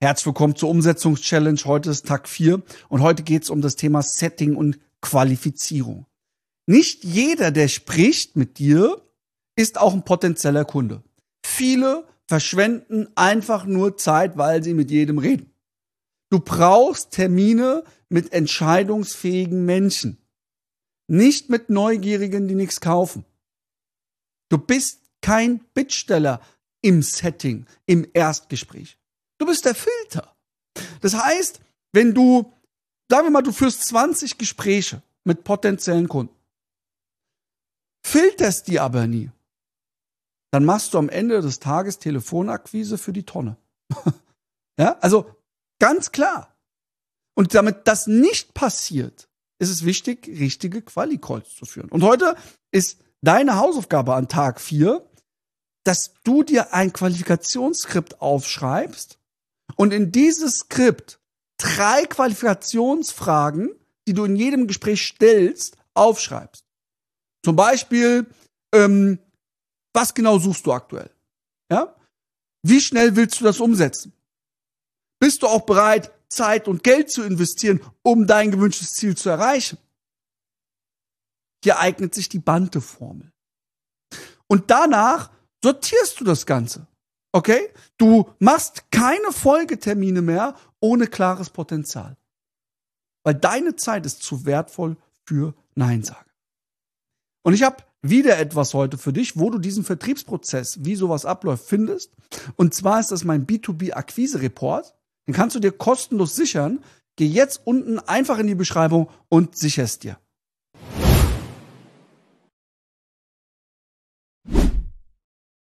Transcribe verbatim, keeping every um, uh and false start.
Herzlich willkommen zur Umsetzungs-Challenge. Heute ist Tag vier und heute geht es um das Thema Setting und Qualifizierung. Nicht jeder, der spricht mit dir, ist auch ein potenzieller Kunde. Viele verschwenden einfach nur Zeit, weil sie mit jedem reden. Du brauchst Termine mit entscheidungsfähigen Menschen, nicht mit Neugierigen, die nichts kaufen. Du bist kein Bittsteller im Setting, im Erstgespräch. Du bist der Filter. Das heißt, wenn du, sagen wir mal, du führst zwanzig Gespräche mit potenziellen Kunden, filterst die aber nie, dann machst du am Ende des Tages Telefonakquise für die Tonne. Ja, also ganz klar. Und damit das nicht passiert, ist es wichtig, richtige Quali-Calls zu führen. Und heute ist deine Hausaufgabe an Tag vier, dass du dir ein Qualifikationsskript aufschreibst und in dieses Skript drei Qualifikationsfragen, die du in jedem Gespräch stellst, aufschreibst. Zum Beispiel, ähm, was genau suchst du aktuell? Ja? Wie schnell willst du das umsetzen? Bist du auch bereit, Zeit und Geld zu investieren, um dein gewünschtes Ziel zu erreichen? Hier eignet sich die Bante-Formel. Und danach sortierst du das Ganze. Okay? Du machst keine Folgetermine mehr ohne klares Potenzial. Weil deine Zeit ist zu wertvoll für Neinsager. Und ich habe wieder etwas heute für dich, wo du diesen Vertriebsprozess, wie sowas abläuft, findest. Und zwar ist das mein B zwei B-Akquise-Report. Den kannst du dir kostenlos sichern. Geh jetzt unten einfach in die Beschreibung und sicherst dir.